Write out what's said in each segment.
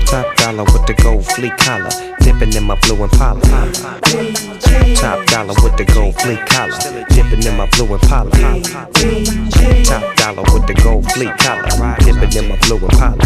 Top dollar with the gold fleet collar, dipping in my blue Impala. Top dollar with the gold fleet collar, dipping in my blue Impala. Top dollar with the gold fleet collar, dipping in my blue Impala.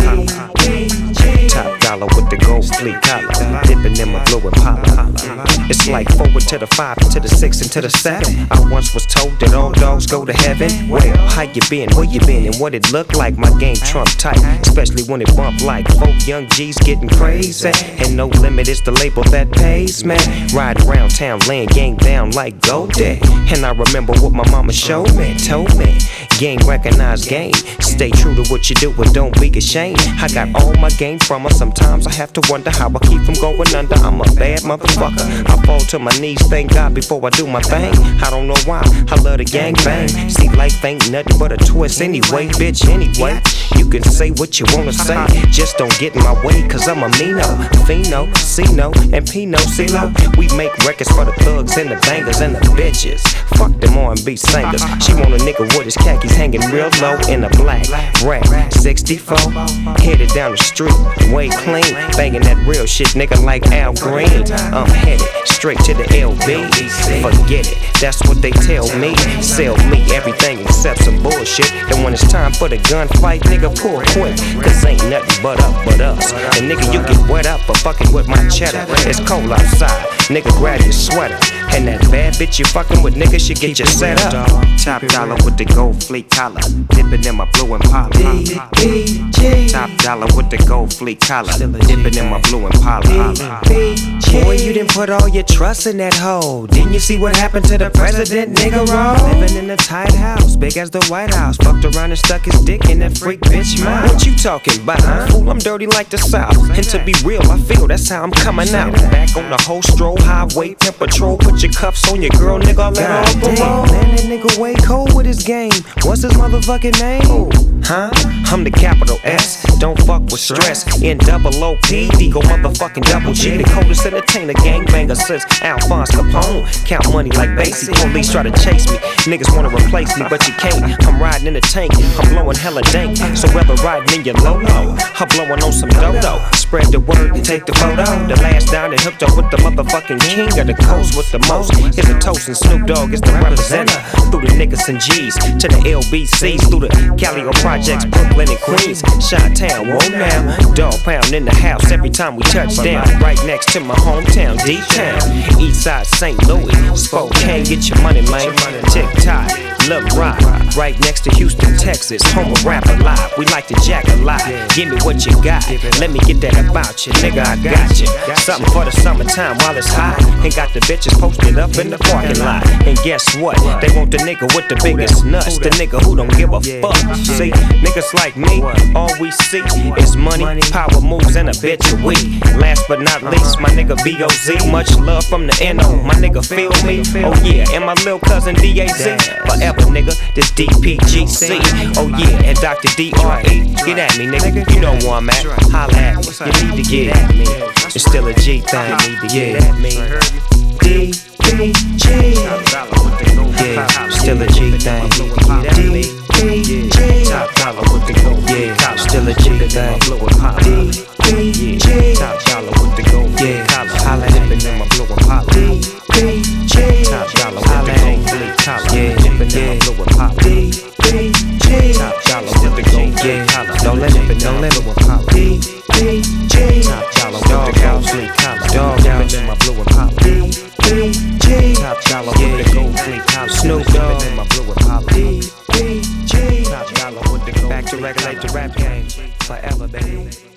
Top dollar with the gold fleet collar, dipping in my blue Impala. It's like forward to the 5 and to the 6 and to the 7. I once was told that all dogs go to heaven. Well, how you been, where you been, and what it looked like? My game trump tight, especially when it bump like 4 young G's getting crazy. And No Limit is the label that pays, man. Riding around town, laying gang down like Goldie. And I remember what my mama showed me, told me, gang recognize game. Stay true to what you do and don't be ashamed. I got all my game from her. Sometimes I have to wonder how I keep from going under. I'm a bad motherfucker. I fall to my knees, thank God, before I do my thing. I don't know why, I love the gang bang. See, life ain't nothing but a twist anyway, bitch, anyway. You can say what you wanna say, just don't get in my way, cause I'm a Mino, Fino, Cino, and Pino, CeeLo. We make records for the thugs and the bangers and the bitches. Fuck them R&B singers. She want a nigga with his khakis hanging real low in a black rap 64. Headed down the street, way clean, banging that real shit, nigga, like Al Green. I'm headed straight to the LB. Forget it, that's what they tell me. Sell me everything except some bullshit. And when it's time for the gunfight, nigga, pull quick, cause ain't nothing but us. And nigga, you get wet up for fucking with my cheddar. It's cold outside, nigga, grab your sweater. And that bad bitch you fucking with, nigga, should get you set up. Top dollar with the gold fleet collar, dipping in my blue Impala. Top dollar with the gold fleet collar, dipping in my blue Impala. Boy, you didn't put all your trust in that hoe. Didn't you see what happened to the president, nigga, roll? Living in a tight house, big as the White House. Fucked around and stuck his dick in that freak bitch mouth. What you talking about, huh? Fool, I'm dirty like the South. And to be real, I feel that's how I'm coming out. Back on the whole stroll highway, pimp patrol. Put your cuffs on your girl, nigga, let her off the road. Man, that nigga way cold with his game. What's his motherfucking name? Huh? I'm the capital S. Don't fuck with stress. N-double-O-P-D, go motherfucking double G. The coldest entertainer, gangbanger since Alphonse Capone. Count money like Basie. Police try to chase me. Niggas wanna replace me, but you can't. I'm riding in a tank. I'm blowing hella dank. So rather riding in your Lolo, I'm blowing on some dodo. Spread the word, take the photo. The last down that hooked up with the motherfucking king of the coast with the most. Here's a toast, and Snoop Dogg is the representative. Through the niggas and G's to the LBCs, through the Callio Projects, Brooklyn and Queens, Chi-Town, whoa now. Dog pound in the house every time we touch down. Right next to my hometown, D-Town. Eastside St. Louis, Spokane, get your money, man. Tick-tock, Lil Rock, right next to Houston, Texas. Home of rap alive, we like to jack a lot. Give me what you got, let me get that about you, nigga, I got you. Something for the summertime while it's hot. Ain't got the bitches posted up in the parking lot. And guess what? They want the nigga with the biggest nuts, the nigga who don't give a fuck. See, niggas like me, all we see is money, power moves, and a bitch a week. Last but not least, my nigga B.O.Z. Much love from the N.O. My nigga feel me? Oh yeah, and my little cousin D.A.Z. Forever, nigga, this D.P.G.C. Oh yeah, and Dr. D.R.E. Get at me, nigga, you know where I'm at. Holla at me, you need to get at me. It's still a G thing, need to get at me. D.P.G. Yeah, still a G thing. D.P.G. Top dollar with the gold. Yeah, still a G thing. D.P.G. Top dollar with the gold. Yeah, holla at in my blue Impala. D.P.G. Top dollar with the gold. Yeah, dipping in my blue Impala. D.P.G. Top dollar with the gold. Yeah, no limit, no limit. D.P.G. Top dollar with the gold. Dog dipping in my blue Impala. D.P.G. Top dollar with the gold. Snoop Dogg in my blue Impala. D.P.G. Top dollar with the gold. Back to regulate the rap game forever, baby.